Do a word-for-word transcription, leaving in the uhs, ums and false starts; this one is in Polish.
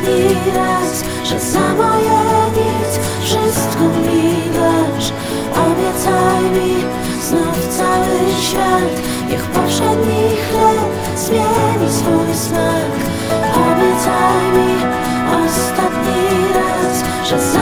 ostatni raz, że za moje nic wszystko mi dasz. Obiecaj mi znów cały świat, niech poprzedni chleb zmieni swój smak. Obiecaj mi ostatni raz, że za